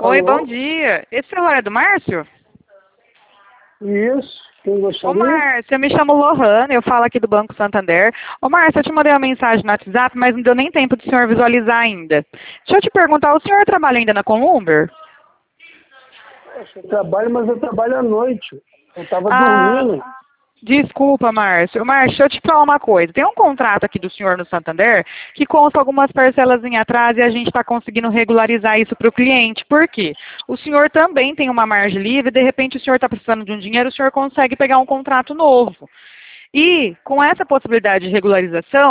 Oi, bom Alô? dia. Esse celular é do Márcio? Isso, quem Ô, gostaria? Márcio, eu me chamo Lohane, eu falo aqui do Banco Santander. Ô, Márcio, eu te mandei uma mensagem no WhatsApp, mas não deu nem tempo do senhor visualizar ainda. Deixa eu te perguntar, o senhor trabalha ainda na Columber? Poxa, eu trabalho, mas eu trabalho à noite. Eu estava Ah, dormindo. desculpa, Márcio. Márcio, deixa eu te falar uma coisa. Tem um contrato aqui do senhor no Santander que consta algumas parcelas em atraso e a gente está conseguindo regularizar isso para o cliente. Por quê? O senhor também tem uma margem livre, de repente o senhor está precisando de um dinheiro, o senhor consegue pegar um contrato novo. E, com essa possibilidade de regularização,